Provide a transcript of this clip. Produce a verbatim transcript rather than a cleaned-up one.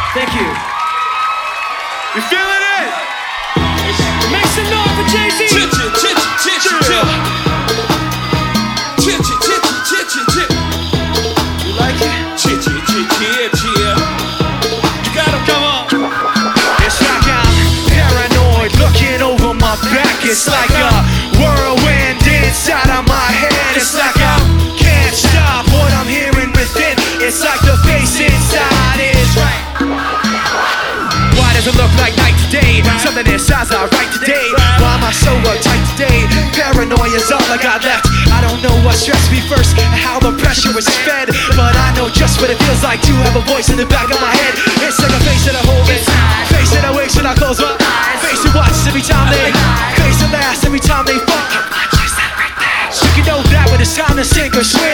Thank you. You feeling it? Make some noise for Jay-Z. Chit chit chit chit chit chit. Chit chit chit chit chit chit. You like it? Chit chit chit chit chit. You gotta come on. It's like I'm paranoid, looking over my back. It's like a whirlwind inside of my head. It's like I can't stop what I'm hearing within. It's like the face inside is right. Why does it look like night today? Something inside's not right today. Why am I so uptight today? Paranoia's all I got left. I don't know what stressed me first and how the pressure was fed, but I know just what it feels like to have a voice in the back of my head. It's like a face that I hold it, face that I wake when I close my eyes, face that watches every time they, face that laughs every time they fall. You can know that when it's time to sink or swim.